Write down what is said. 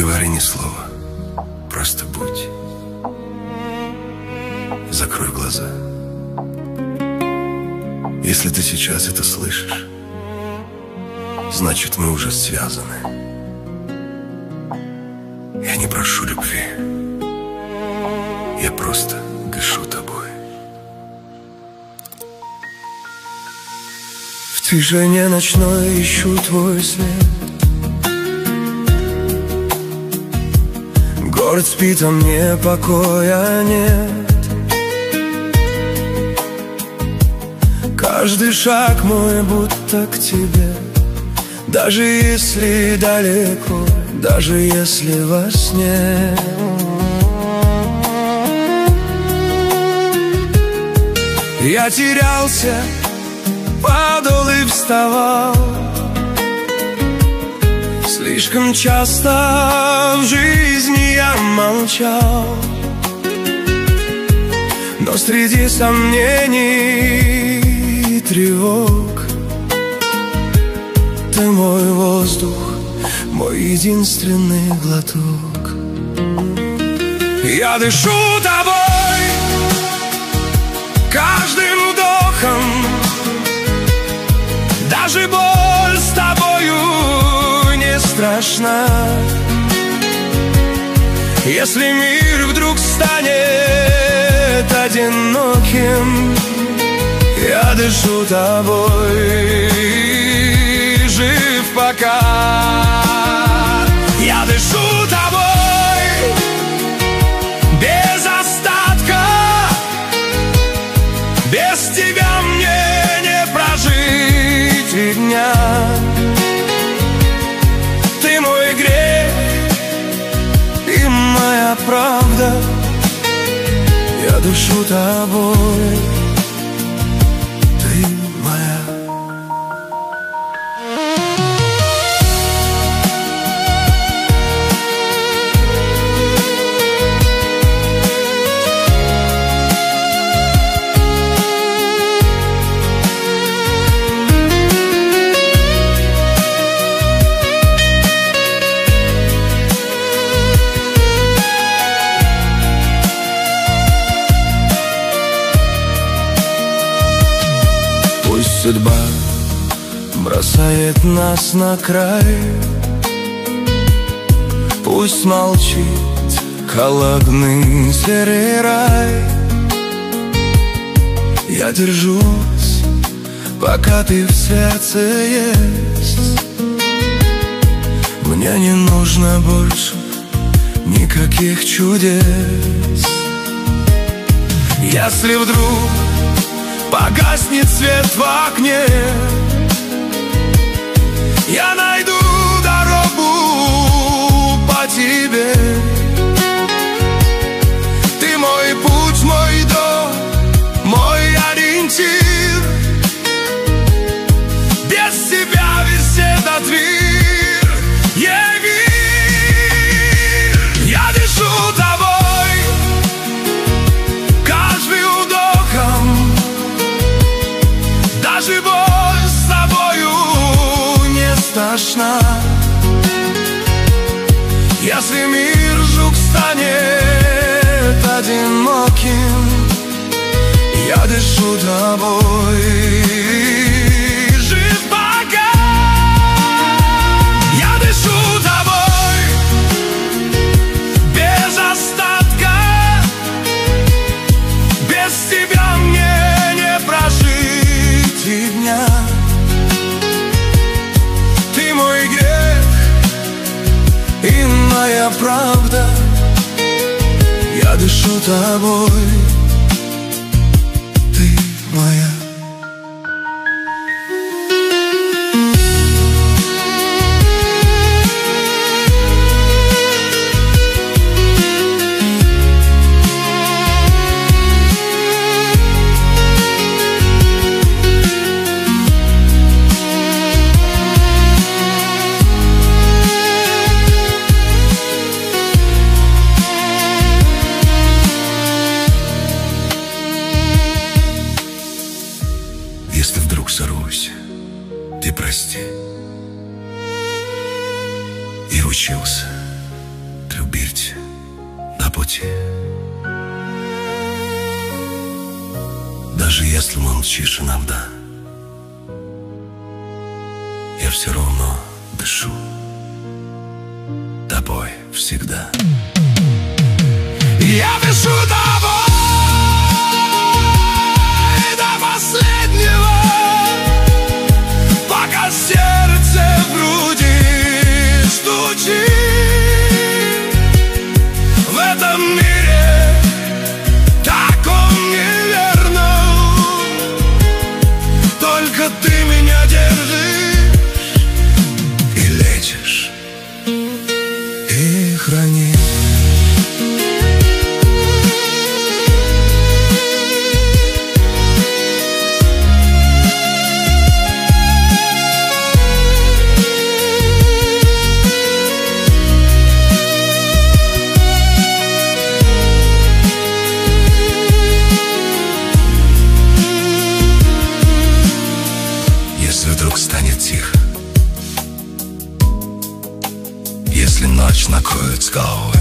говори ни слова, просто будь. Закрой глаза. Если ты сейчас это слышишь, значит, мы уже связаны. Я не прошу любви, я просто дышу тобой. В тишине ночной ищу твой след. Город спит, а мне покоя нет. Каждый шаг мой будто к тебе, даже если далеко, даже если во сне. Я терялся, падал и вставал. Слишком часто в жизни я молчал, но среди сомнений и тревог ты мой воздух, мой единственный глоток. Я дышу тобой каждым вдохом, даже боль с тобою не страшна. Если мир вдруг станет одиноким, я дышу тобой, жив пока. Я дышу тобой без остатка. Без тебя мне не прожить и дня. Ты мой грех и моя правда. Я дышу тобой, ты моя. Судьба бросает нас на край. Пусть молчит холодный серый рай. Я держусь, пока ты в сердце есть. Мне не нужно больше никаких чудес. Если вдруг погаснет свет в окне, я найду дорогу по тебе. Ты мой путь, мой дом, мой ориентир. Без тебя весь этот мир явир. Я дышу тобой каждым вдохом. Даже боль с тобою не страшна. Если мир вдруг станет одиноким, я дышу тобой, жив пока. Я дышу тобой без остатка. Без тебя мне не прожить и дня. Ты мой грех и моя правда. Я дышу тобой, ты моя. Если вдруг сорвусь, ты прости. Я учился, бить на пути. Даже если молчишь иногда, я все равно дышу тобой всегда. Я дышу тобой до последнего, пока сердце в груди стучит. В этом мире таком неверном только ты меня держишь и лечишь, и хранишь. Если вдруг станет тихо, если ночь накроет с головой,